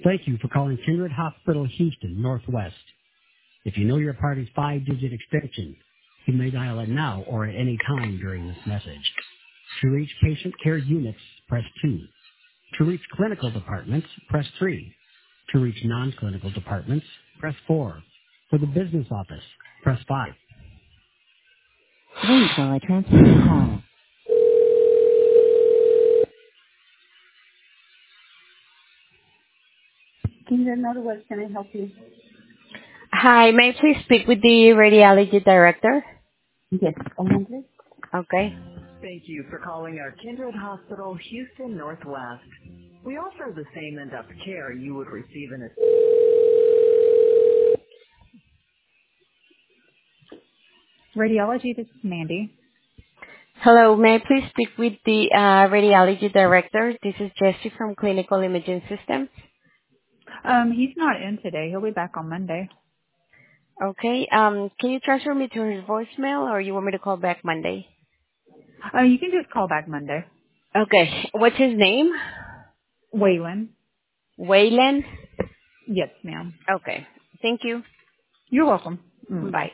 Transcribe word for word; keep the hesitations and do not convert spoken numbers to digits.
Thank you for calling Kindred Hospital Houston Northwest. If you know your party's five-digit extension, you may dial it now or at any time during this message. To reach patient care units, press two. To reach clinical departments, press three. To reach non-clinical departments, press four. For the business office, press five. Wait while I transfer the call. Kindred Northwest, can I help you? Hi, may I please speak with the radiology director? Yes, a moment, please. Okay. Thank you for calling our Kindred Hospital Houston Northwest. We offer the same in-depth care you would receive in a radiology. This is Mandy. Hello, may I please speak with the uh, radiology director? This is Jessie from Clinical Imaging Systems. Um, he's not in today. He'll be back on Monday. Okay. Um, can you transfer me to his voicemail, or you want me to call back Monday? Uh, you can just call back Monday. Okay. What's his name? Waylon. Wayland? Yes, ma'am. Okay. Thank you. You're welcome. Mm, Bye. bye.